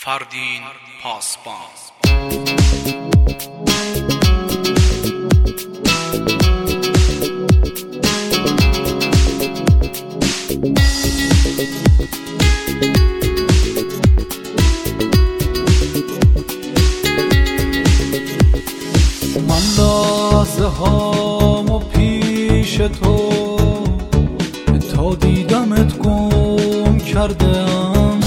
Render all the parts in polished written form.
فردین پاسبان. من لحظه هامو پیش تو تا دیدمت گم کردم،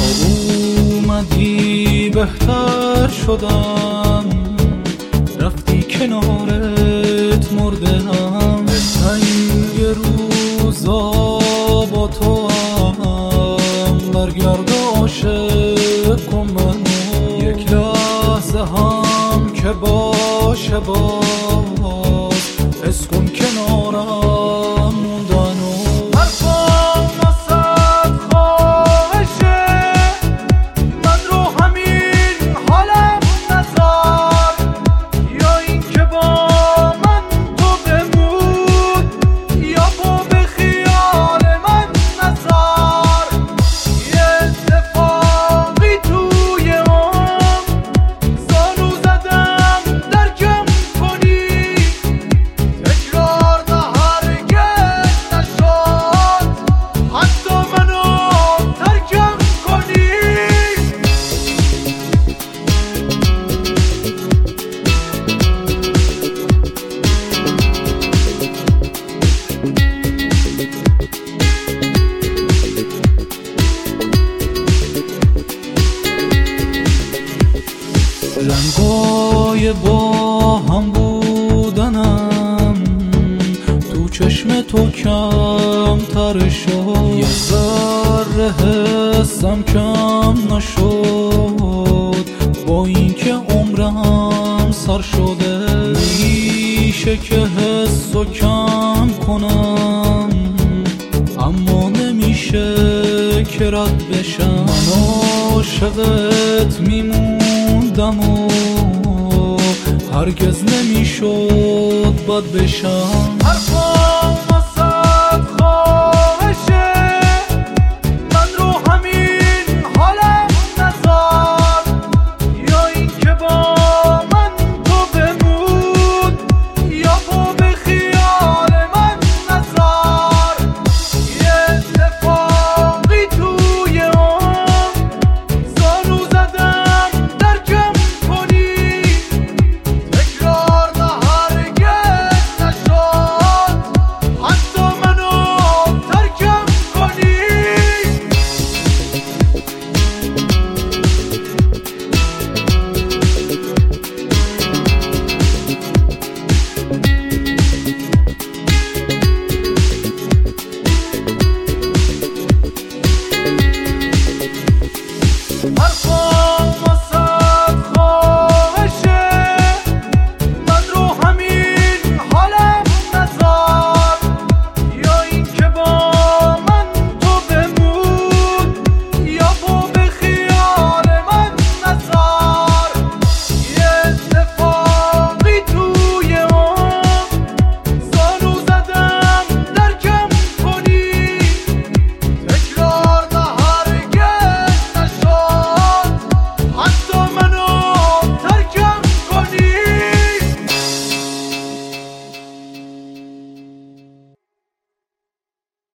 اومدی بهتر شدم، رفتی کنارت مردم. تنگ روزا با تو هم برگرد عاشق کن منو، یک لحظه هم که باشه باز حس کن کنارم موندنو. حرفام واسه خواهشه، من رو همین حالم نذار، یا این که با من تو بمون، یا با به خیال من نذار. یه اتفاقی توی عمر زانو زدم درکم کنی، تکرار نه هرگز نشد حتی منو ترکم کنی. رنگای با هم بودنم تو چشم تو کم تر شد، یه ذره حسم کم نشد با اینکه عمرم سر شده. میشه که حسو کم کنم اما نمیشه که رد بشم. من عاشقت میموندم و هرگز نمیشد بد بشم.